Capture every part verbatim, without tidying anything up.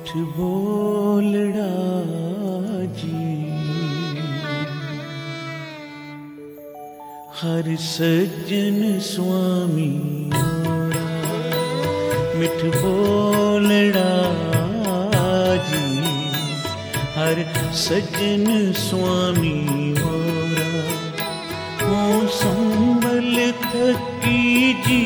मिठ बोलड़ा जी हर सज्जन स्वामी मोरा, मिठ बोलड़ा जी हर सज्जन स्वामी मोरा। हो संभल थकी जी,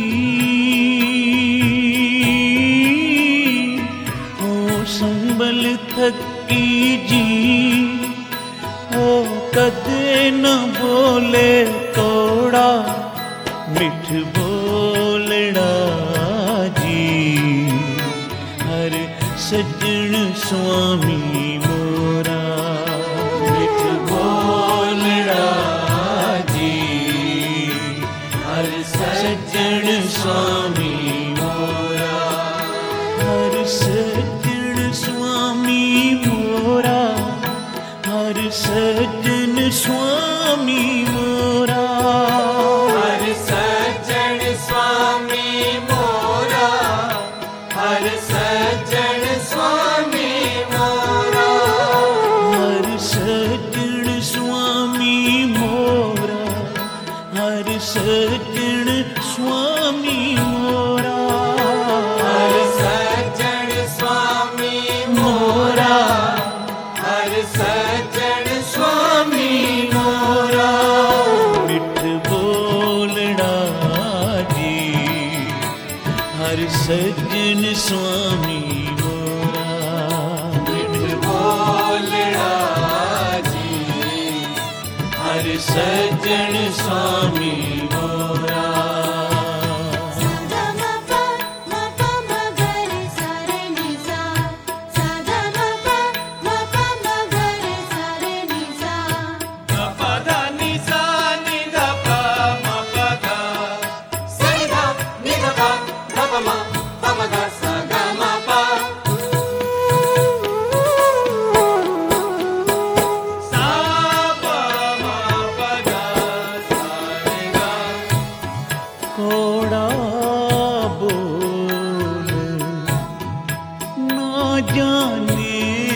हो संभल थकी जी, ओ कदे न बोले कोड़ा, मिठ बोलड़ा जी हर सज्जन स्वामी मोरा। मिठ बोलड़ा जी हर सज्जन स्वामी मोरा, हर सज्जन स्वामी मोरा, हर सज्जन स्वामी मोरा, हर सज्जन स्वामी मोरा, हर सज्जन स्वामी मोरा, हर सज्जन स्वामी मोरा, हर सज्जन स्वामी मोरा, हर सज्जन स्वामी मोरा, हर सज्जन स्वामी मोरा। मिठ बोलड़ा जी हर सज्जन स्वामी मोरा। मिठ बोलड़ा जी हर सज्जन स्वामी मोरा। कोड़ा बोल ना जाने,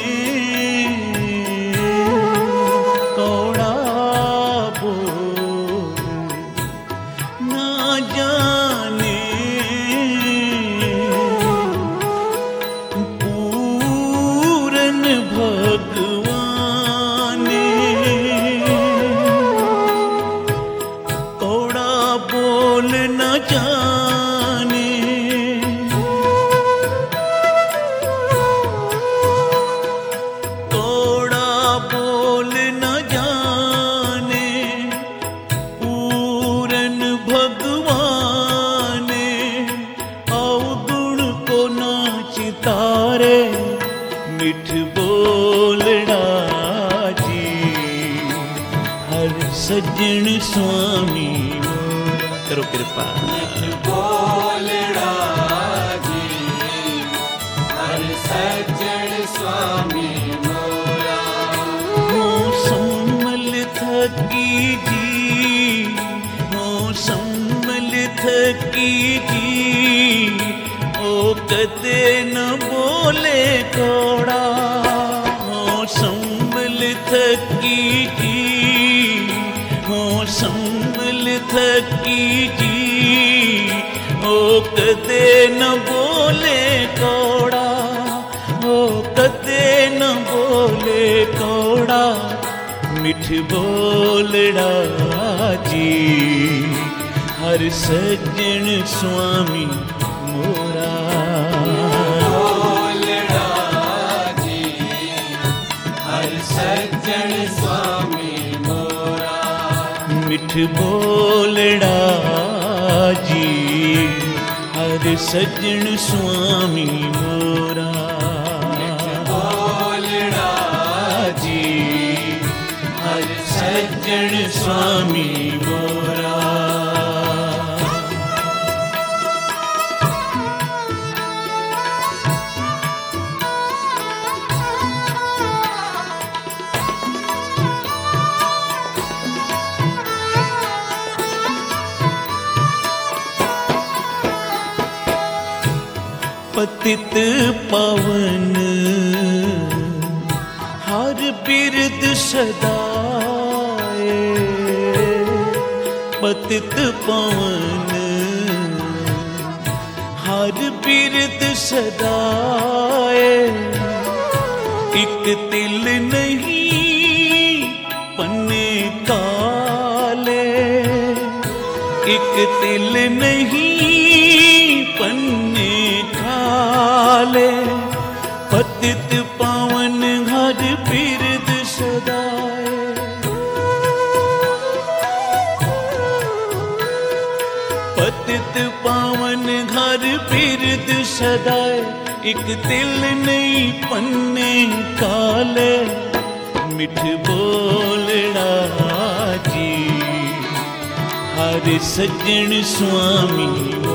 कोड़ा बोल ना जाने, पूरन भगवान कोड़ा बोल न जाने, कोड़ा बोल न जाने, पूरन भगवान अवगुण को ना चितारे, मिठ बोलड़ा जी हर सज्जन स्वामी मोरा। करो कृपा। बोलड़ा जी हर सज्जन स्वामी मोरा। हो संभल थकी जी, हो संभल थकी जी, ओ कदे न बोले कोड़ा। हो संभल थकी जी, हो संभल थकी जी, ओ कदे न बोले कोड़ा, ओ कदे न बोले कोड़ा, मिठ बोलड़ा जी हर सज्जन स्वामी मोरा। बोलड़ा जी हर सज्जन स्वामी मोरा। मिठ बोलड़ा जी हर सज्जन स्वामी मोरा। बोलड़ा जी हर सज्जन स्वामी मोरा। पतित पावन सदाए पतित पावन हर बिरद सदाए एक तिल नहीं पन्ने काले एक तिल नहीं पन्ने काले पतित पावन हर बिरद सदाए पतित पावन घर बिरद सदाए एक तिल नहीं पन्ने काले मिठ बोलड़ा जी हर सज्जन स्वामी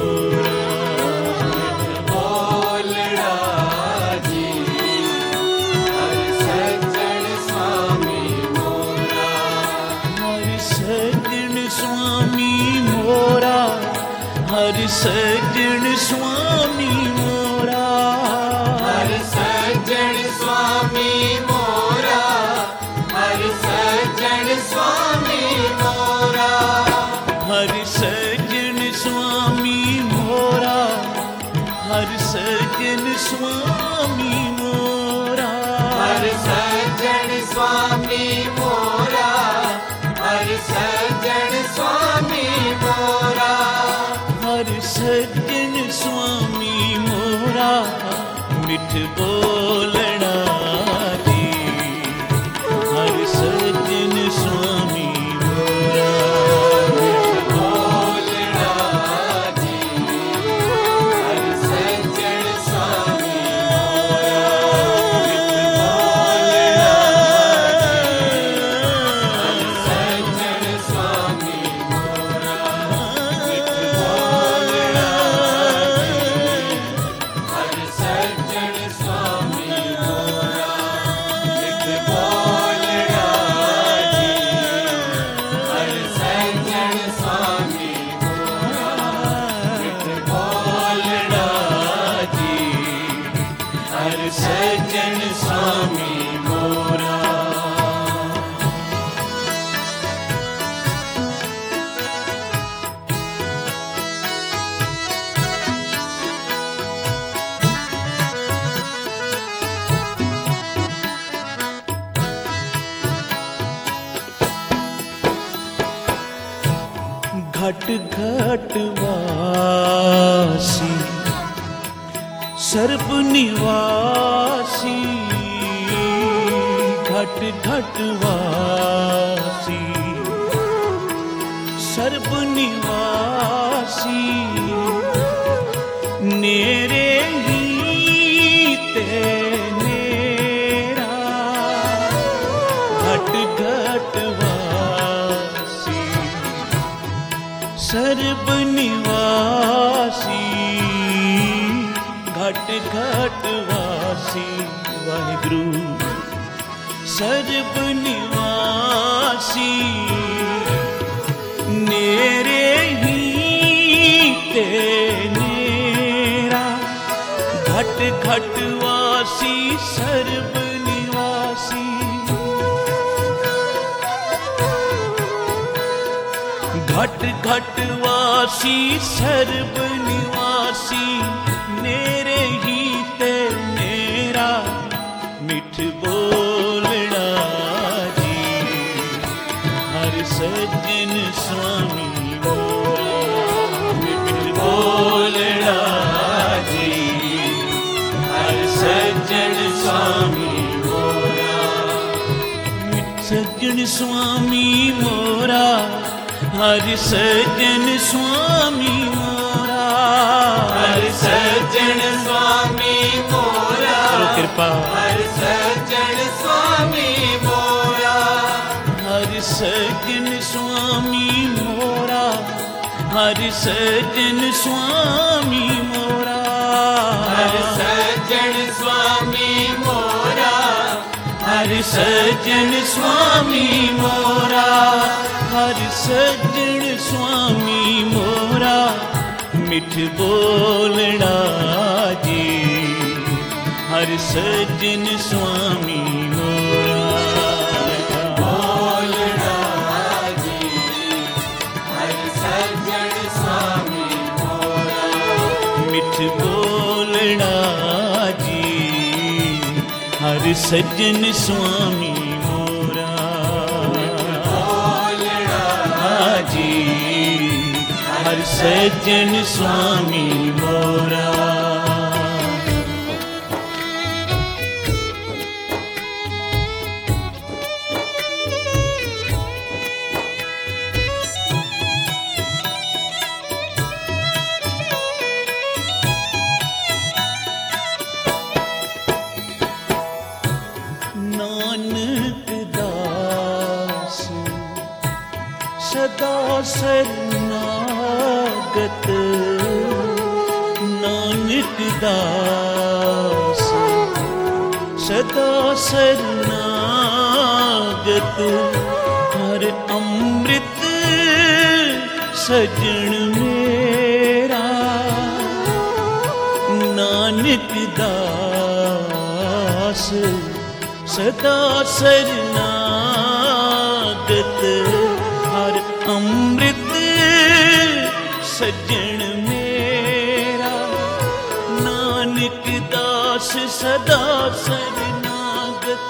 बोलड़ा जी हर सज्जन स्वामी मोरा हर सज्जन स्वामी मोरा हर सज्जन स्वामी मोरा हर सज्जन स्वामी मोरा हर सज्जन स्वामी मोरा हर सज्जन स्वामी मोरा हर सज्जन स्वामी मोरा हर सज्जन स्वामी मोरा हर सज्जन स्वामी मोरा हर सज्जन स्वामी मोरा मिठ बोलना जी हर सज्जन स्वामी मोरा बोलड़ा जी हर सज्जन स्वामी मोरा बोलड़ा हर सज्जन स्वामी मोरा बोलड़ा हर सज्जन स्वामी मोरा बोलड़ा जी हर सज्जन स्वामी मोरा बोलड़ा जी हर सज्जन स्वामी मोरा घट घट वासी सर्प निवासी घट घट वासी सर्प निवासी नेरे ही ते नेरा घट घट वासी सर्ब निवासी घट घट वासी वाहिगुरु सर्ब निवासी नेरे ही ते नेरा घट घट वासी सर्ब निवासी घट घट वासी सर्ब निवासी नेरे ही ते नेरा मिठ बोलड़ा जी हर सज्जन स्वामी मोरा मिठ बोलड़ा जी हर सज्जन स्वामी मोरा मिठ सज्जन स्वामी मोरा हर सज्जन स्वामी मोरा हर सज्जन स्वामी मोरा करो कृपा हर सज्जन स्वामी मोरा हर सज्जन स्वामी मोरा हर सज्जन स्वामी मोरा हर सज्जन स्वामी मोरा हर सज्जन स्वामी मोरा हर सज्जन स्वामी मोरा मिठ बोलड़ा जी हर सज्जन स्वामी मोरा बोलड़ा जी, हर सज्जन स्वामी मोरा बोलड़ा जी, हर सज्जन स्वामी मोरा। नानक दास सदा शरणागत, नानक दास सदा शरणागत, हर अमृत सजन मेरा। नानक दास सदा शरणागत, हर अमृत सज्जन मेरा। नानक दास सदा शरणागत,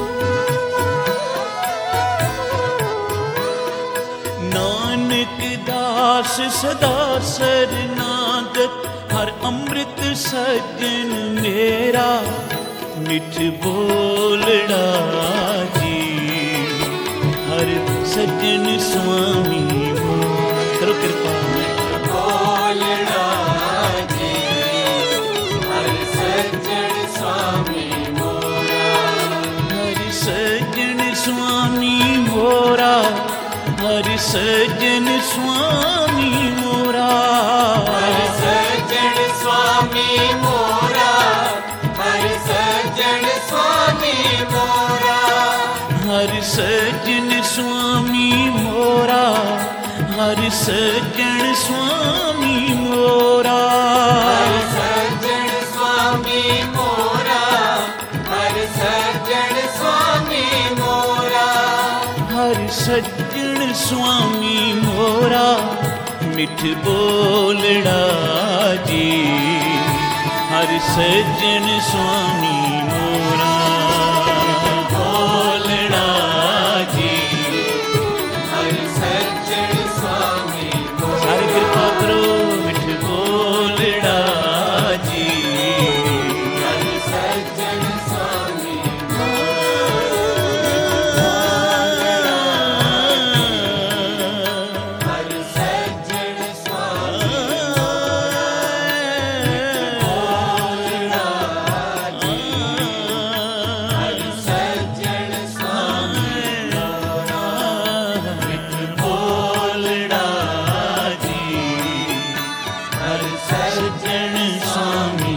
नानक दास सदा शरणागत, हर अमृत सज्जन मेरा। मिठ बोलड़ा जी, हर सज्जन स्वामी करो कृपा। बोलड़ा जी, हर सज्जन स्वामी मोरा। हर सज्जन स्वामी मोरा, हर सज्जन स्वामी मोरा। हर सज्जन स्वामी मोरा, हर सज्जन स्वामी मोरा। हर सज्जन स्वामी मोरा, हर सज्जन स्वामी मोरा। हर सज्जन स्वामी मोरा, हर सज्जन स्वामी मोरा। हर सज्जन स्वामी मोरा, मिठ बोलड़ा जी, हर सज्जन स्वामी मोरा। बोलड़ा जी, हर सज्जन स्वामी मोरा। सारी कृपा करो मिठ बोलड़ा जी। हर सज्जन स्वामी हर सज्जन स्वामी बोलड़ा जी, हर सज्जन स्वामी बोलड़ा जी, हर सज्जन स्वामी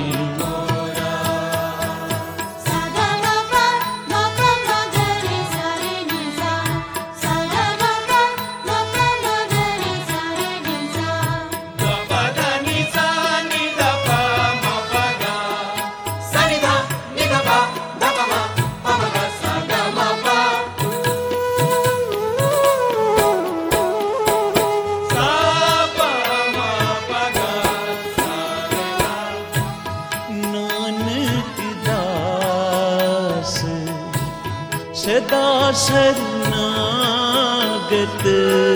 नानक दास सदा शरणागत।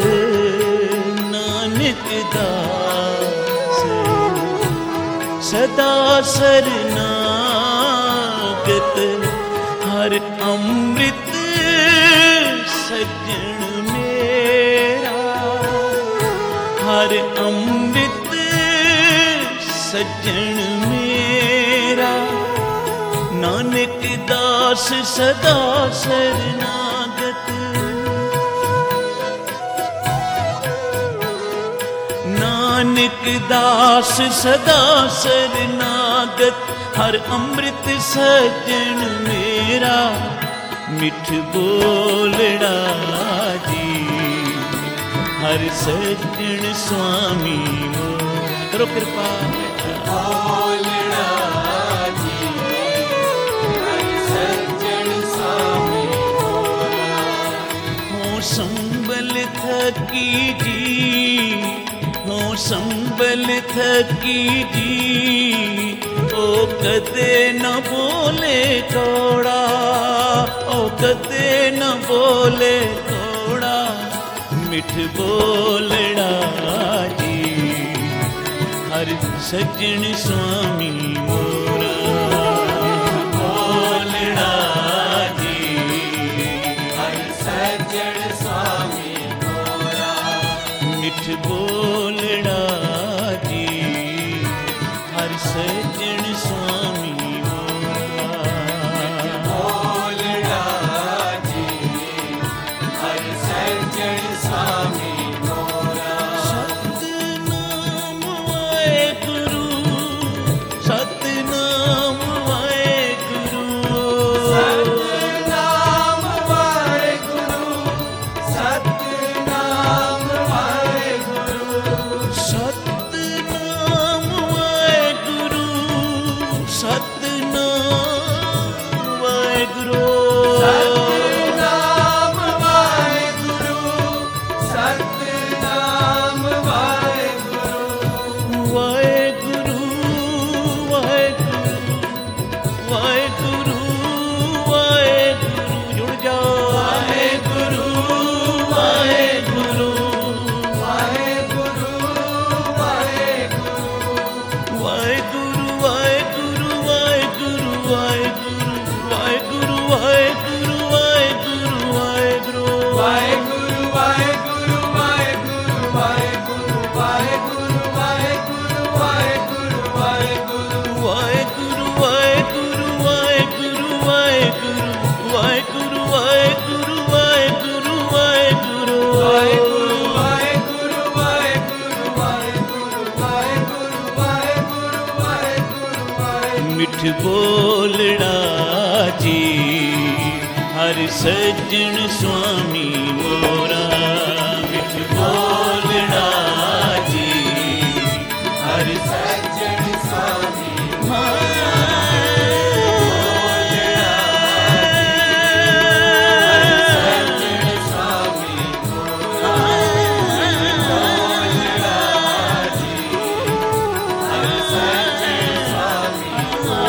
नानक दास सदा शरणागत, हर अमृत सज्जन मेरा। हर अमृत सज्जन मेरा। नानक दास सदा शरणागत, नानक दास सदा शरणागत, हर अमृत सज्जन मेरा। मिठ बोलड़ा जी, हर सज्जन स्वामी मोरा। करो कृपा बोलड़ा जी, हर सज्जन स्वामी मोरा। हो संबल थकी जी, ਹੋਂ ਸੰਭਲ ਥਕੀ ਜੀ, ਉਹ ਕਦੇ ਨਾ ਬੋਲੇ ਕੌੜਾ, ਉਹ ਕਦੇ ਨਾ ਬੋਲੇ ਕੌੜਾ, ਮਿੱਠ ਬੋਲੜਾ ਜੀ ਹਰ ਸੱਜਣ ਸੁਆਮੀ ਮੋਰਾ। ਬੋਲੜਾ ਜੀ ਹਰ ਸੱਜਣ ਸੁਆਮੀ ਮੋਰਾ। ਮਿੱਠ ਬੋਲੜਾ ਜੀ ਹਰ ਸੱਜਣ ਸੁਆਮੀ ਮੋਰਾ। ਬੋਲੜਾ ਜੀ ਹਰ ਸੱਜਣ ਸੁਆਮੀ ਮੋਰਾ। ਸਤਿਨਾਮ ਵਾਹਿਗੁਰੂ, ਸਤਿਨਾਮ ਵਾਹਿਗੁਰੂ, ਸਤਿਨਾਮ ਵਾਹਿਗੁਰੂ, ਸਤਿਨਾਮ ਵਾਹਿਗੁਰੂ, ਸਤਿਨਾਮ ਵਾਹਿਗੁਰੂ, ਸਤਿਨਾਮ ਵਾਹਿਗੁਰੂ, ਸਤਿਨਾਮ ਵਾਹਿਗੁਰੂ, ਸਤਿਨਾਮ ਵਾਹਿਗੁਰੂ, ਵਾਹਿਗੁਰੂ ਵਾਹਿਗੁਰੂ ਵਾਹਿਗੁਰੂ ਵਾਹਿਗੁਰੂ। ਜੁੜ ਜਾਓ। ਵਾਹਿਗੁਰੂ ਵਾਹਿਗੁਰੂ ਵਾਹਿਗੁਰੂ, ਵਾਹਿਗੁਰੂ, ਵਾਹਿਗੁਰੂ ਵਾਹਿਗੁਰੂ ਵਾਹਿਗੁਰੂ ਵਾਹਿਗੁਰੂ ਵਾਹਿਗੁਰੂ ਵਾਹਿਗੁਰੂ ਵਾਹਿਗੁਰੂ ਵਾਹਿਗੁਰੂ। ਵਾਹਿਗੁਰੂ, ਵਾਹਿਗੁਰੂ, ਵਾਹਿਗੁਰੂ, ਵਾਹਿਗੁਰੂ, ਵਾਹਿਗੁਰੂ, ਵਾਹਿਗੁਰੂ, ਵਾਹਿਗੁਰੂ, ਵਾਹਿਗੁਰੂ, ਵਾਹਿਗੁਰੂ ਵਾਹਿਗੁਰੂ ਵਾਹਿਗੁਰੂ ਵਾਹਿਗੁਰੂ ਵਾਹਿਗੁਰੂ ਵਾਹਿਗੁਰੂ ਵਾਹਿਗੁਰੂ ਵਾਹਿਗੁਰੂ। ਵਾਹਿਗੁਰੂ, ਵਾਹਿਗੁਰੂ, ਵਾਹਿਗੁਰੂ, ਵਾਹਿਗੁਰੂ, ਵਾਹਿਗੁਰੂ, ਵਾਹਿਗੁਰੂ, ਵਾਹਿਗੁਰੂ, ਵਾਹਿਗੁਰੂ। ਮਿੱਠ ਬੋਲੜਾ ਜੀ ਹਰ ਸੱਜਣ ਸੁਆਮੀ ਮੋਰਾ। ਮਿੱਠ ਬੋਲੜਾ ਜੀ ਹਰ ਸੱਜਣ ਸੁਆਮੀ ਸੱਜਣ ਸੁਆਮੀ ਹਰ ਸੱਜਣ ਸੁਆਮੀ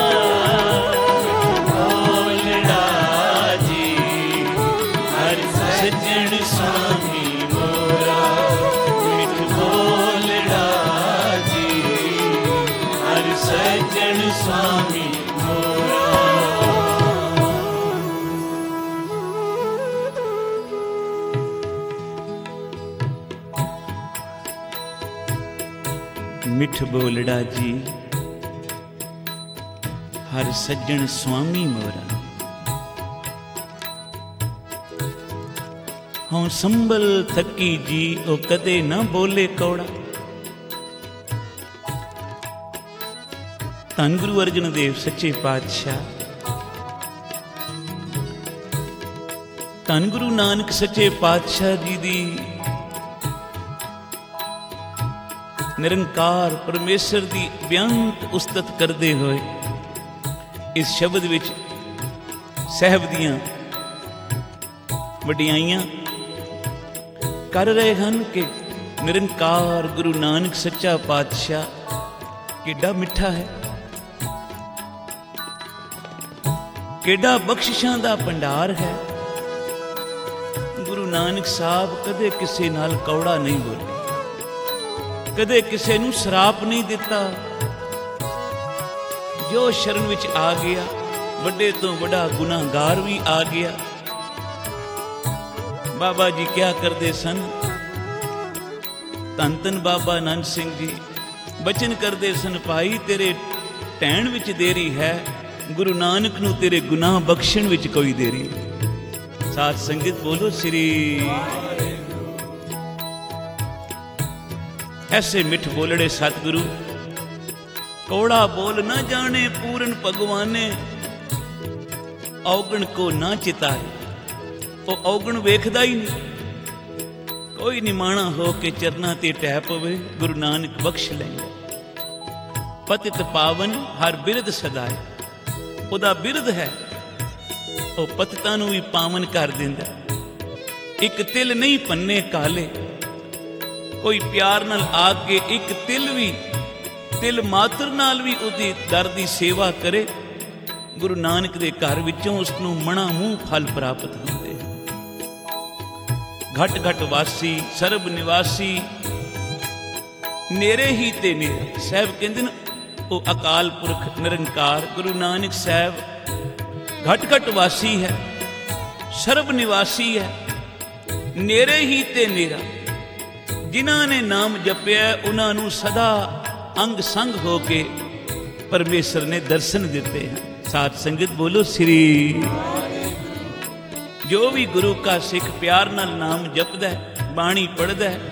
ਬੋਲੜਾ ਜੀ ਹਰ ਸੱਜਣ ਸੁਆਮੀ ਮੋਰਾ। ਮਿੱਠ ਬੋਲੜਾ ਜੀ ਹਰ ਸੱਜਣ ਸੁਆਮੀ ਮੋਰਾ। ਮਿੱਠ ਬੋਲੜਾ ਜੀ ਹਰ ਸੱਜਣ ਸੁਆਮੀ ਮੋਰਾ। ਹੋਂ ਸੰਭਲ ਥਕੀ ਜੀ, ਉਹ ਕਦੇ ਨਾ ਬੋਲੇ ਕੌੜਾ। ਧੰਨ ਗੁਰੂ ਅਰਜਨ ਦੇਵ ਸੱਚੇ ਪਾਤਸ਼ਾਹ, ਧੰਨ ਗੁਰੂ ਨਾਨਕ ਸੱਚੇ ਪਾਤਸ਼ਾਹ ਜੀ ਦੀ ਨਿਰੰਕਾਰ ਪਰਮੇਸ਼ਰ ਦੀ ਬੇਅੰਤ ਉਸਤਤ ਕਰਦੇ ਹੋਏ ਇਸ ਸ਼ਬਦ ਵਿੱਚ ਸਾਹਿਬ ਦੀਆਂ ਵਡਿਆਈਆਂ ਕਰ ਰਹੇ ਹਨ ਕਿ ਨਿਰੰਕਾਰ ਗੁਰੂ ਨਾਨਕ ਸੱਚਾ ਪਾਤਸ਼ਾਹ ਕਿੱਡਾ ਮਿੱਠਾ ਹੈ, ਕਿੱਡਾ ਬਖਸ਼ਿਸ਼ਾਂ ਦਾ ਭੰਡਾਰ ਹੈ। ਗੁਰੂ ਨਾਨਕ ਸਾਹਿਬ ਕਦੇ ਕਿਸੇ ਨਾਲ ਕੌੜਾ ਨਹੀਂ ਬੋਲੇ, ਕਦੇ ਕਿਸੇ ਨੂੰ ਸਰਾਪ ਨਹੀਂ ਦਿੱਤਾ। ਜੋ ਸ਼ਰਨ ਵਿੱਚ ਆ ਗਿਆ, ਵੱਡੇ ਤੋਂ ਵੱਡਾ ਗੁਨਾਹਗਾਰ ਵੀ ਆ ਗਿਆ। ਬਾਬਾ ਜੀ ਕਿਆ ਕਰਦੇ ਸਨ, ਧੰਨ ਧੰਨ ਬਾਬਾ ਆਨੰਦ ਸਿੰਘ ਜੀ ਬਚਨ ਕਰਦੇ ਸਨ, ਭਾਈ ਤੇਰੇ ਢਹਿਣ ਵਿੱਚ ਦੇਰੀ ਹੈ, ਗੁਰੂ ਨਾਨਕ ਨੂੰ ਤੇਰੇ ਗੁਨਾਹ ਬਖਸ਼ਣ ਵਿੱਚ ਕੋਈ ਦੇਰੀ। ਸਾਧ ਸੰਗਤ ਬੋਲੋ ਸ੍ਰੀ। ਐਸੇ ਮਿੱਠ ਬੋਲੜੇ ਸਤਿਗੁਰੂ, ਕੌੜਾ ਬੋਲ ਨਾ ਜਾਣੇ ਪੂਰਨ ਭਗਵਾਨੇ, ਔਗਣ ਕੋ ਨਾ ਚਿਤਾਏ। ਉਹ ਔਗਣ ਵੇਖਦਾ ਹੀ ਨਹੀਂ। ਕੋਈ ਨਿਮਾਣਾ ਹੋ ਕੇ ਚਰਨਾਂ ਤੇ ਟਹਿ ਪਵੇ, ਗੁਰੂ ਨਾਨਕ ਬਖਸ਼ ਲੈਂਦਾ। ਪਤਿਤ ਪਾਵਨ ਹਰ ਬਿਰਧ ਸਦਾਏ, ਉਹਦਾ ਬਿਰਧ ਹੈ, ਉਹ ਪਤਿਤਾਂ ਨੂੰ ਵੀ ਪਾਵਨ ਕਰ ਦਿੰਦਾ। ਇੱਕ ਤਿਲ ਨਹੀਂ ਪੰਨੇ ਕਾਲੇ, ਕੋਈ ਪਿਆਰ ਨਾਲ ਆ ਕੇ ਇੱਕ ਤਿਲ ਵੀ ਤਿਲ ਮਾਤਰ ਨਾਲ ਵੀ ਉਹਦੀ ਦਰ ਦੀ ਸੇਵਾ ਕਰੇ, ਗੁਰੂ ਨਾਨਕ ਦੇ ਘਰ ਵਿੱਚੋਂ ਉਸ ਨੂੰ ਮਣਾ ਮੂੰਹ ਫਲ ਪ੍ਰਾਪਤ ਹੁੰਦੇ। ਘਟ ਘਟ ਵਾਸੀ ਸਰਬ ਨਿਵਾਸੀ ਨੇਰੇ ਹੀ ਤੇ ਨੇਰਾ। ਸਾਹਿਬ ਕਹਿੰਦੇ ਨੇ ਉਹ ਅਕਾਲ ਪੁਰਖ ਨਿਰੰਕਾਰ ਗੁਰੂ ਨਾਨਕ ਸਾਹਿਬ ਘਟ ਘਟ ਵਾਸੀ ਹੈ, ਸਰਬ ਨਿਵਾਸੀ ਹੈ, ਨੇਰੇ ਹੀ ਤੇ ਨੇਰਾ। ਜਿਨ੍ਹਾਂ ਨੇ ਨਾਮ ਜਪਿਆ ਉਹਨਾਂ ਨੂੰ ਸਦਾ ਅੰਗ ਸੰਗ ਹੋ ਕੇ ਪਰਮੇਸ਼ਰ ਨੇ ਦਰਸ਼ਨ ਦਿੱਤੇ ਹਨ। ਸਾਧ ਸੰਗਤ ਬੋਲੋ ਸ੍ਰੀ। ਜੋ ਵੀ ਗੁਰੂ ਕਾ ਸਿੱਖ ਪਿਆਰ ਨਾਲ ਨਾਮ ਜਪਦਾ ਹੈ, ਬਾਣੀ ਪੜ੍ਹਦਾ ਹੈ,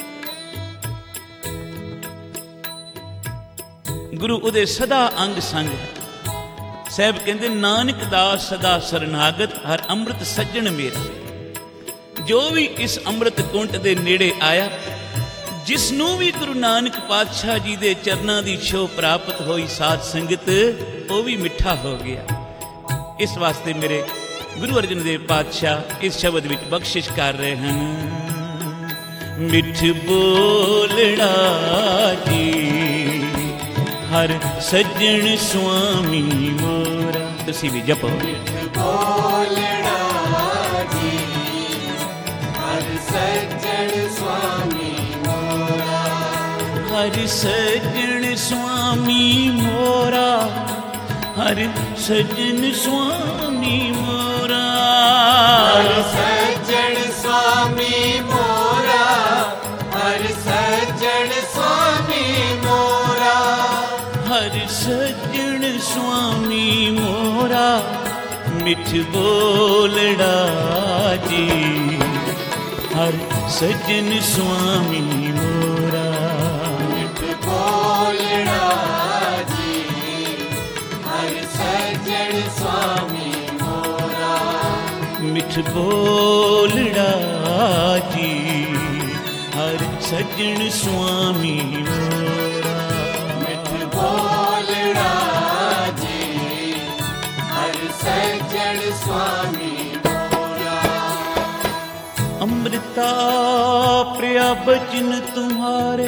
ਗੁਰੂ ਉਹਦੇ ਸਦਾ ਅੰਗ ਸੰਗ ਹੈ। ਸਾਹਿਬ ਕਹਿੰਦੇ ਨਾਨਕ ਦਾਸ ਸਦਾ ਸਰਨਾਗਤ ਹਰ ਅੰਮ੍ਰਿਤ ਸੱਜਣ ਮੇਰਾ। ਜੋ ਵੀ ਇਸ ਅੰਮ੍ਰਿਤ ਕੁੰਟ ਦੇ ਨੇੜੇ ਆਇਆ, ਜਿਸ ਨੂੰ ਵੀ ਗੁਰੂ ਨਾਨਕ ਪਾਤਸ਼ਾਹ ਜੀ ਦੇ ਚਰਨਾਂ ਦੀ ਛੋਹ ਪ੍ਰਾਪਤ ਹੋਈ, ਸਾਧ ਸੰਗਤ ਉਹ ਵੀ ਮਿੱਠਾ ਹੋ ਗਿਆ। ਇਸ ਵਾਸਤੇ ਮੇਰੇ ਗੁਰੂ ਅਰਜਨ ਦੇਵ ਪਾਤਸ਼ਾਹ ਇਸ ਸ਼ਬਦ ਵਿੱਚ ਬਖਸ਼ਿਸ਼ ਕਰ ਰਹੇ ਹਨ, ਮਿੱਠ ਬੋਲੜਾ ਜੀ ਹਰ ਸੱਜਣ ਸੁਆਮੀ ਮੋਰਾ। ਤੁਸੀਂ ਵੀ ਜਪੋ ਮਿੱਠ ਬੋਲੜਾ ਜੀ ਹਰ ਸੱਜਣ ਸੁਆਮੀ ਮੋਰਾ। ਹਰ ਸੱਜਣ ਸੁਆਮੀ ਮੋਰਾ, ਹਰ ਸੱਜਣ ਸੁਆਮੀ ਮੋਰਾ। ਹਰ ਸੱਜਣ ਸੁਆਮੀ ਮੋਰਾ, ਹਰ ਸੱਜਣ ਸੁਆਮੀ ਮੋਰਾ। ਹਰ ਸੱਜਣ ਸੁਆਮੀ ਮੋਰਾ, ਮਿੱਠ ਬੋਲੜਾ ਜੀ ਹਰ ਸੱਜਣ ਸੁਆਮੀ ਮੋਰਾ। ਮਿੱਠ ਬੋਲੜਾ ਜੀ ਹਰ ਸੱਜਣ ਸੁਆਮੀ ਮੋਰਾ। ਮਿੱਠ ਬੋਲੜਾ ਜੀ ਹਰ ਸੱਜਣ ਸੁਆਮੀ ਮੋਰਾ। ਮਿੱਠ ਬੋਲੜਾ ਜੀ ਹਰ ਸੱਜਣ ਸੁਆਮੀ ਮੋਰਾ। ਅੰਮ੍ਰਿਤਾ ਪ੍ਰਿਆ ਬਚਨ ਤੁਮਾਰੇ,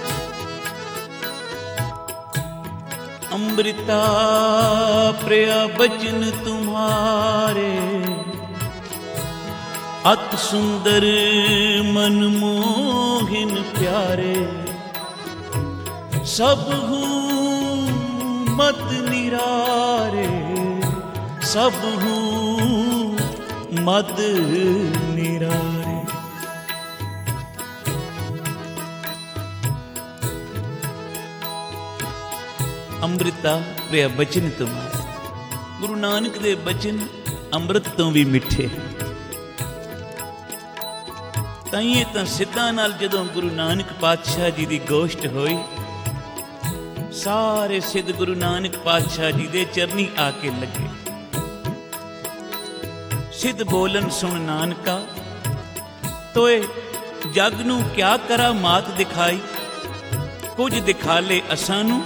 ਅੰਮ੍ਰਿਤਾ ਪ੍ਰਿਆ ਬਚਨ ਤੁਮਾਰੇ। ਅਤ ਸੁੰਦਰ ਮਨ ਮੋਹਿਨ ਪਿਆਰੇ। ਸਭ ਹੂੰ ਮਤ ਨਿਰਾਰੇ, ਸਭ ਹੂੰ ਮਦ ਨਿਰਾਰੇ। ਅੰਮ੍ਰਿਤਾ ਪ੍ਰਿਆ ਬਚਨ ਤੁਮਾਰੇ। ਗੁਰੂ ਨਾਨਕ ਦੇ ਬਚਨ ਅੰਮ੍ਰਿਤ ਤੋਂ ਵੀ ਮਿੱਠੇ। ਤਾਈਏ ਤਾਂ ਸਿੱਧਾਂ ਨਾਲ ਜਦੋਂ ਗੁਰੂ ਨਾਨਕ ਪਾਤਸ਼ਾਹ ਜੀ ਦੀ ਗੋਸ਼ਟ ਹੋਈ, ਸਾਰੇ ਸਿੱਧ ਗੁਰੂ ਨਾਨਕ ਪਾਤਸ਼ਾਹ ਜੀ ਦੇ ਚਰਨੀ ਆ ਕੇ ਲੱਗੇ। ਸਿੱਧ ਬੋਲਨ ਸੁਣ ਨਾਨਕਾ, ਤੋਏ ਜਗ ਨੂੰ ਕਿਆ ਕਰਾ ਮਾਤ ਦਿਖਾਈ। ਕੁਝ ਦਿਖਾ ਲੈ ਅਸਾਂ ਨੂੰ,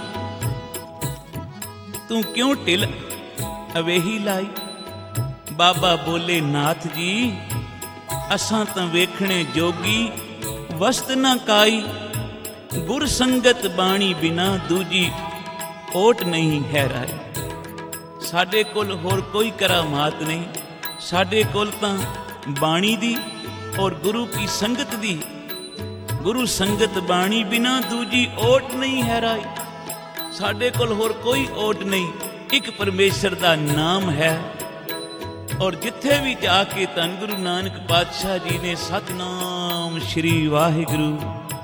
ਤੂੰ ਕਿਉਂ ਢਿਲ ਅਵੇਹੀ ਲਾਈ। ਬਾਬਾ ਬੋਲੇ ਨਾਥ ਜੀ ਅਸਾਂ ਤਾਂ ਵੇਖਣੇ ਜੋਗੀ ਵਸਤ ਨਾ ਕਾਈ। ਗੁਰ ਸੰਗਤ ਬਾਣੀ ਬਿਨਾ ਦੂਜੀ ਓਟ ਨਹੀਂ ਹੈ ਰਾਈ। ਸਾਡੇ ਕੋਲ ਹੋਰ ਕੋਈ ਕਰਾਮਾਤ ਨਹੀਂ, ਸਾਡੇ ਕੋਲ ਤਾਂ ਬਾਣੀ ਦੀ ਔਰ ਗੁਰੂ ਕੀ ਸੰਗਤ ਦੀ। ਗੁਰੂ ਸੰਗਤ ਬਾਣੀ ਬਿਨਾ ਦੂਜੀ ਓਟ ਨਹੀਂ ਹੈ ਰਾਈ। ਸਾਡੇ ਕੋਲ ਹੋਰ ਕੋਈ ਓਟ ਨਹੀਂ, ਇੱਕ ਪਰਮੇਸ਼ਰ ਦਾ ਨਾਮ ਹੈ। ਔਰ ਜਿੱਥੇ ਵੀ ਜਾ ਕੇ ਧੰਨ ਗੁਰੂ ਨਾਨਕ ਪਾਤਸ਼ਾਹ ਜੀ ਨੇ ਸਤਨਾਮ ਸ਼੍ਰੀ ਵਾਹਿਗੁਰੂ,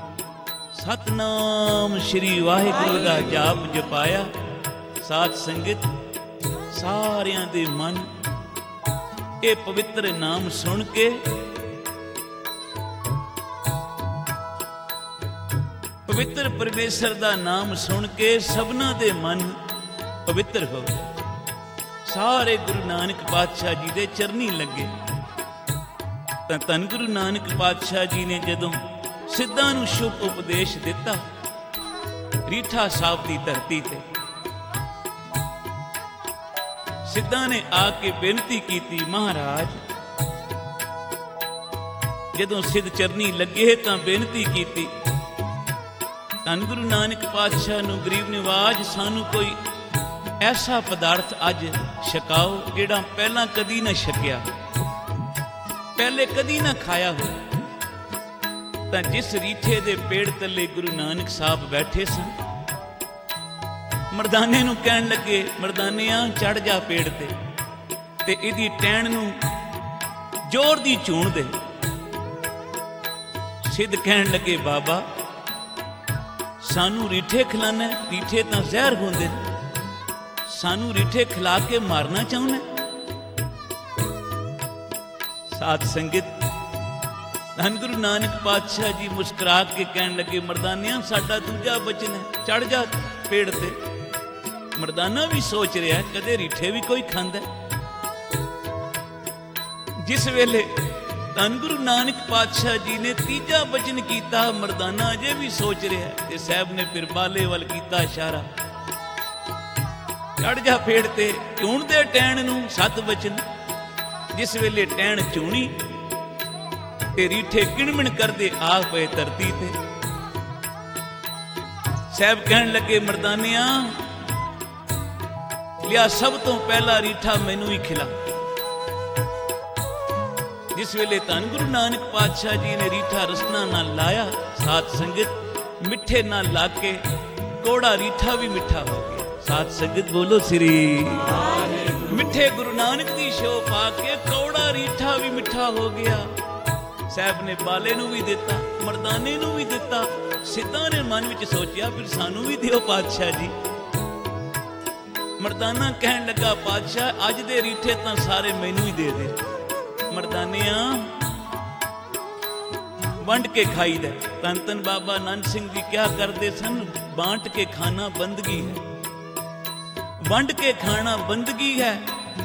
ਸਤਨਾਮ ਸ਼੍ਰੀ ਵਾਹਿਗੁਰੂ ਦਾ ਜਾਪ ਜਪਾਇਆ। ਸਾਧ ਸੰਗਤ ਸਾਰਿਆਂ ਦੇ ਮਨ ਇਹ ਪਵਿੱਤਰ ਨਾਮ ਸੁਣ ਕੇ ਪਵਿੱਤਰ ਪਰਮੇਸ਼ਰ ਦਾ ਨਾਮ ਸੁਣ ਕੇ ਸਭਨਾਂ ਦੇ ਮਨ ਪਵਿੱਤਰ ਹੋ ਗਏ। ਸਾਰੇ ਗੁਰੂ ਨਾਨਕ ਪਾਤਸ਼ਾਹ ਜੀ ਦੇ ਚਰਨੀ ਲੱਗੇ। ਤਾਂ ਧੰਨ ਗੁਰੂ ਨਾਨਕ ਪਾਤਸ਼ਾਹ ਜੀ ਨੇ ਜਦੋਂ ਸਿੱਧਾਂ ਨੂੰ ਸ਼ੁਭ ਉਪਦੇਸ਼ ਦਿੱਤਾ, ਰੀਠਾ ਸਾਹਿਬ ਦੀ ਧਰਤੀ ਤੇ ਸਿੱਧਾਂ ਨੇ ਆ ਕੇ ਬੇਨਤੀ ਕੀਤੀ, ਮਹਾਰਾਜ ਜਦੋਂ ਸਿੱਧ ਚਰਨੀ ਲੱਗੇ ਤਾਂ ਬੇਨਤੀ ਕੀਤੀ, ਧੰਨ ਗੁਰੂ ਨਾਨਕ ਪਾਤਸ਼ਾਹ ਨੂੰ ਗਰੀਬ ਨਿਵਾਜ ਸਾਨੂੰ ਕੋਈ ਐਸਾ ਪਦਾਰਥ ਅੱਜ ਛਕਾਓ ਜਿਹੜਾ ਪਹਿਲਾਂ ਕਦੀ ਨਾ ਛਕਿਆ, ਪਹਿਲੇ ਕਦੀ ਨਾ ਖਾਇਆ ਹੋ। ਤਾਂ ਜਿਸ ਰੀਠੇ ਦੇ ਪੇੜ ਥੱਲੇ ਗੁਰੂ ਨਾਨਕ ਸਾਹਿਬ ਬੈਠੇ ਸਨ, ਮਰਦਾਨੇ ਨੂੰ ਕਹਿਣ ਲੱਗੇ, ਮਰਦਾਨਿਆਂ ਚੜ ਜਾ ਪੇੜ ਤੇ ਤੇ ਇਹਦੀ ਟਹਿਣ ਨੂੰ ਜ਼ੋਰ ਦੀ ਝੂਣ ਦੇ। ਸਿੱਧ ਕਹਿਣ ਲੱਗੇ, ਬਾਬਾ ਸਾਨੂੰ ਰੀਠੇ ਖਿਲਾਣਾ, ਰੀਠੇ ਤਾਂ ਜ਼ਹਿਰ ਹੁੰਦੇ ਨੇ, ਸਾਨੂੰ ਰੀਠੇ ਖਿਲਾ ਕੇ ਮਾਰਨਾ ਚਾਹੁੰਦਾ? ਸਾਧ ਸੰਗਤ, ਧੰਨ ਗੁਰੂ ਨਾਨਕ ਪਾਤਸ਼ਾਹ ਜੀ ਮੁਸਕਰਾ ਕੇ ਕਹਿਣ ਲੱਗੇ, ਮਰਦਾਨਿਆਂ ਸਾਡਾ ਦੂਜਾ ਬਚਨ ਹੈ, ਚੜ ਜਾ ਪੇੜ ਤੇ। ਮਰਦਾਨਾ ਵੀ ਸੋਚ ਰਿਹਾ ਕਦੇ ਰੀਠੇ ਵੀ ਕੋਈ ਖਾਂਦਾ। ਜਿਸ ਵੇਲੇ ਧੰਨ ਗੁਰੂ ਨਾਨਕ ਪਾਤਸ਼ਾਹ ਜੀ ਨੇ ਤੀਜਾ ਬਚਨ ਕੀਤਾ, ਮਰਦਾਨਾ ਅਜੇ ਵੀ ਸੋਚ ਰਿਹਾ ਤੇ ਸਾਹਿਬ ਨੇ ਫਿਰ ਬਾਲੇ ਵੱਲ ਕੀਤਾ ਇਸ਼ਾਰਾ, ਚੜ ਜਾ ਪੇੜ ਤੇ, ਝੂਣ ਦੇ ਟਹਿਣ ਨੂੰ। ਸੱਤ ਬਚਨ। ਜਿਸ ਵੇਲੇ ਟਹਿਣ ਝੂਣੀ ਤੇ ਰੀਠੇ ਕਿਣਮਿਣ ਕਰਦੇ ਆ ਪਏ ਧਰਤੀ ਤੇ। ਸਾਹਿਬ ਕਹਿਣ ਲੱਗੇ, ਮਰਦਾਨਿਆਂ ਲਿਆ ਸਭ ਤੋਂ ਪਹਿਲਾ ਰੀਠਾ ਮੈਨੂੰ ਹੀ ਖਿਲਾ। ਜਿਸ ਵੇਲੇ ਧੰਨ ਗੁਰੂ ਨਾਨਕ ਪਾਤਸ਼ਾਹ ਜੀ ਨੇ ਰੀਠਾ ਰਸਨਾ ਨਾਲ ਲਾਇਆ, ਸਾਧ ਸੰਗਤ ਮਿੱਠੇ ਨਾਲ ਲਾ ਕੇ ਕੋੜਾ ਰੀਠਾ ਵੀ ਮਿੱਠਾ ਹੋ ਗਿਆ। ਸਾਧ ਸੰਗਤ ਬੋਲੋ ਸ੍ਰੀ ਮਿੱਠੇ ਗੁਰੂ ਨਾਨਕ ਦੀ ਸ਼ੋ ਪਾ ਕੇ ਕੋੜਾ ਰੀਠਾ ਵੀ ਮਿੱਠਾ ਹੋ ਗਿਆ। ਸਾਹਿਬ ਨੇ ਬਾਲੇ ਨੂੰ ਵੀ ਦਿੱਤਾ, ਮਰਦਾਨੇ ਨੂੰ ਵੀ ਦਿੱਤਾ। ਸਿੱਧਾਂ ਨੇ ਮਨ ਵਿੱਚ ਸੋਚਿਆ, ਫਿਰ ਸਾਨੂੰ ਵੀ ਦਿਓ ਪਾਤਸ਼ਾਹ ਜੀ। ਮਰਦਾਨਾ ਕਹਿਣ ਲੱਗਾ, ਪਾਤਸ਼ਾਹ ਅੱਜ ਦੇ ਰੀਠੇ ਤਾਂ ਸਾਰੇ ਮੈਨੂੰ ਹੀ ਦੇ ਦੇ। ਮਰਦਾਨਿਆਂ ਵੰਡ ਕੇ ਖਾਈਦਾ। ਧੰਨ ਧੰਨ ਬਾਬਾ ਨੰਦ ਸਿੰਘ ਜੀ ਕਿਹਾ ਕਰਦੇ ਸਨ, ਬਾਂਟ ਕੇ ਖਾਣਾ ਬੰਦਗੀ ਹੈ, ਵੰਡ ਕੇ ਖਾਣਾ ਬੰਦਗੀ ਹੈ,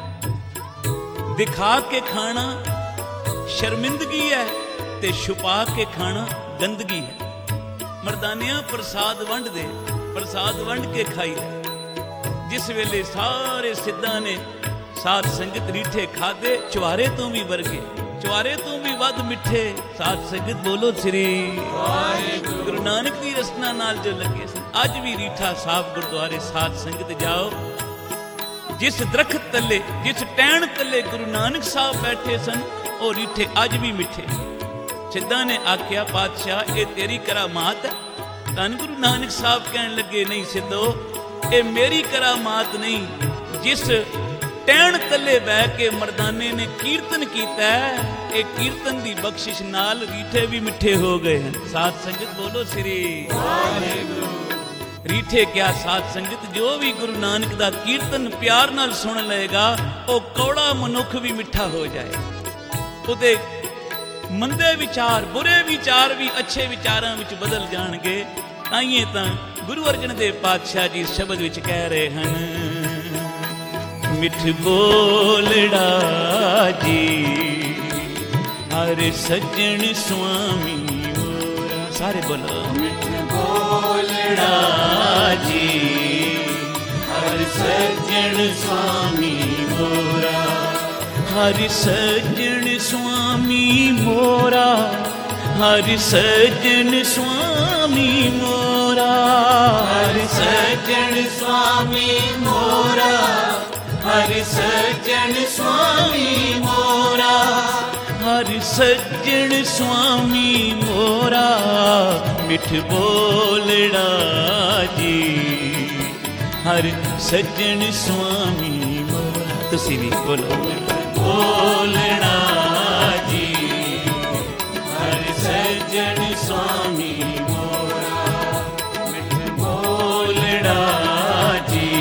ਦਿਖਾ ਕੇ ਖਾਣਾ ਸ਼ਰਮਿੰਦਗੀ ਹੈ ਤੇ ਛੁਪਾ ਕੇ ਖਾਣਾ ਗੰਦਗੀ ਹੈ। ਮਰਦਾਨਿਆਂ ਪ੍ਰਸਾਦ ਵੰਡ ਦੇ, ਪ੍ਰਸਾਦ ਵੰਡ ਕੇ ਖਾਈਦਾ। ਜਿਸ ਵੇਲੇ ਸਾਰੇ ਸਿੱਧਾਂ ਨੇ ਸਾਧ ਸੰਗਤ ਰੀਠੇ ਖਾਦੇ, ਚੁਆਰੇ ਤੋਂ ਵੀ ਵਰਗੇ, ਚੁਆਰੇ ਤੋਂ ਵੀ ਵੱਧ ਮਿੱਠੇ। ਸਾਧ ਸੰਗਤ ਬੋਲੋ ਸ੍ਰੀ ਵਾਹਿਗੁਰੂ। ਗੁਰੂ ਨਾਨਕ ਦੀ ਰਸਨਾ ਨਾਲ ਜੋ ਲੱਗੇ ਸਨ, ਅੱਜ ਵੀ ਰੀਠਾ ਸਾਹਿਬ ਗੁਰਦੁਆਰੇ ਸਾਧ ਸੰਗਤ ਜਾਓ, ਜਿਸ ਦਰਖਤ ਥੱਲੇ, ਜਿਸ ਟਹਿਣ ਥੱਲੇ ਗੁਰੂ ਨਾਨਕ ਸਾਹਿਬ ਬੈਠੇ ਸਨ, ਉਹ ਰੀਠੇ ਅੱਜ ਵੀ ਮਿੱਠੇ। ਸਿੱਧਾਂ ਨੇ ਆਖਿਆ, ਪਾਤਸ਼ਾਹ ਇਹ ਤੇਰੀ ਕਰਾਮਾਤ ਹੈ। ਧੰਨ ਗੁਰੂ ਨਾਨਕ ਸਾਹਿਬ ਕਹਿਣ ਲੱਗੇ, ਨਹੀਂ ਸਿੱਧੋ, ਇਹ ਮੇਰੀ ਕਰਾਮਾਤ ਨਹੀਂ, ਜਿਸ ਟਹਿਣ ਥੱਲੇ ਬਹਿ ਕੇ ਮਰਦਾਨੇ ਨੇ ਕੀਰਤਨ ਕੀਤਾ, ਇਹ ਕੀਰਤਨ ਦੀ ਬਖਸ਼ਿਸ਼ ਨਾਲ ਰੀਠੇ ਵੀ ਮਿੱਠੇ ਹੋ ਗਏ ਹਨ। ਸਾਧ ਸੰਗਤ ਬੋਲੋ ਸ੍ਰੀ ਵਾਹਿਗੁਰੂ। ਰੀਠੇ ਕਿਆ ਸਾਧ ਸੰਗਤ, ਜੋ ਵੀ ਗੁਰੂ ਨਾਨਕ ਦਾ ਕੀਰਤਨ ਪਿਆਰ ਨਾਲ ਸੁਣ ਲਏਗਾ, ਉਹ ਕੌੜਾ ਮਨੁੱਖ ਵੀ ਮਿੱਠਾ ਹੋ ਜਾਏ। ਉਹਦੇ ਮੰਦੇ ਵਿਚਾਰ, ਬੁਰੇ ਵਿਚਾਰ ਵੀ ਅੱਛੇ ਵਿਚਾਰਾਂ ਵਿੱਚ ਬਦਲ ਜਾਣਗੇ। ਤਾਈਏ ਤਾਂ ਗੁਰੂ ਅਰਜਨ ਦੇਵ ਪਾਤਸ਼ਾਹ ਜੀ ਸ਼ਬਦ ਵਿੱਚ ਕਹਿ ਰਹੇ ਹਨ, ਮਿੱਠ ਬੋਲੜਾ ਜੀ ਹਰ ਸੱਜਣ ਸੁਆਮੀ ਮੋਰਾ। ਸਾਰੇ ਬੋਲੋ, ਮਿੱਠ ਬੋਲੜਾ ਜੀ ਹਰ ਸੱਜਣ ਸੁਆਮੀ ਮੋਰਾ। ਹਰ ਸੱਜਣ ਸੁਆਮੀ ਮੋਰਾ, ਹਰ ਸੱਜਣ ਸੁਆਮੀ ਮੋਰਾ। ਹਰ ਸੱਜਣ ਸੁਆਮੀ ਮੋਰਾ, ਹਰ ਸੱਜਣ ਸੁਆਮੀ ਮੋਰਾ। ਹਰ ਸੱਜਣ ਸੁਆਮੀ ਮੋਰਾ, ਮਿੱਠ ਬੋਲੜਾ ਜੀ ਹਰ ਸੱਜਣ ਸੁਆਮੀ ਮੋਰਾ। ਤੁਸੀਂ ਵੀ ਬੋਲੋ, ਬੋਲਣਾ ਜੀ ਹਰ ਸੱਜਣ ਸੁਆਮੀ ਮੋਰਾ। ਮਿੱਠ ਬੋਲਣਾ ਜੀ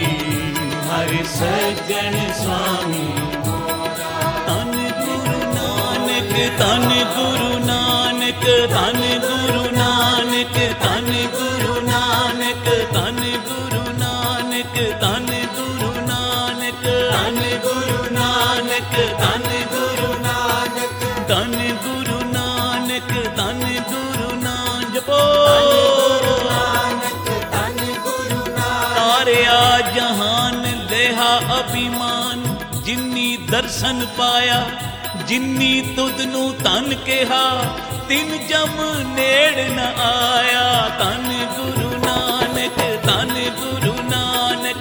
ਹਰ ਸੱਜਣ ਸੁਆਮੀ ਮੋਰਾ। ਧੰਨ ਗੁਰੂ ਨਾਨਕ, ਧੰਨ ਗੁਰੂ ਨਾਨਕ, ਧੰਨ ਗੁਰੂ ਨਾਨਕ, ਧੰਨ ਗੁਰੂ ਨਾਨਕ, ਧੰਨ ਗੁਰੂ ਨਾਨਕ, ਧੰਨ ਗੁਰੂ ਨਾਨਕ, ਧੰਨ ਗੁਰੂ ਨਾਨਕ, ਧੰਨ ਗੁਰੂ ਨਾਨਕ, ਧੰਨ ਗੁਰੂ ਨਾਨਕ, ਧੰਨ ਗੁਰੂ ਨਾਨਕ। ਜਪੋ ਨਾਨਕ, ਧੰਨ ਗੁਰੂ ਨਾਨਕ। ਤਾਰਿਆ ਜਹਾਨ ਦੇਹਾ ਅਭਿਮਾਨ, ਜਿਨੀ ਦਰਸ਼ਨ ਪਾਇਆ ਜਿੰਨੀ ਤੁਧ ਨੂੰ ਧਨ ਕਿਹਾ ਤਿਨ ਜਮ ਨੇੜ ਨ ਆਇਆ। ਧੰਨ ਗੁਰੂ ਨਾਨਕ ਧੰਨ ਗੁਰੂ ਨਾਨਕ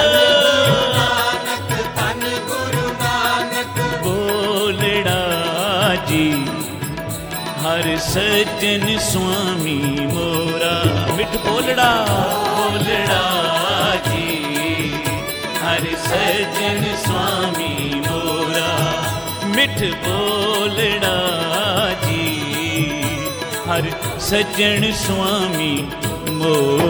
ਧੰਨ ਗੁਰੂ ਨਾਨਕ ਬੋਲੜਾ ਜੀ ਹਰ ਸੱਜਣ ਸੁਆਮੀ ਮੋਰਾ। ਮਿੱਠ ਬੋਲੜਾ ਬੋਲੜਾ ਜੀ ਹਰ ਸੱਜਣ ਸੁਆਮੀ ਮੋਰਾ। ਮਿੱਠ ਬੋਲੜਾ ਜੀ ਹਰ ਸੱਜਣ ਸੁਆਮੀ ਮੋਰਾ।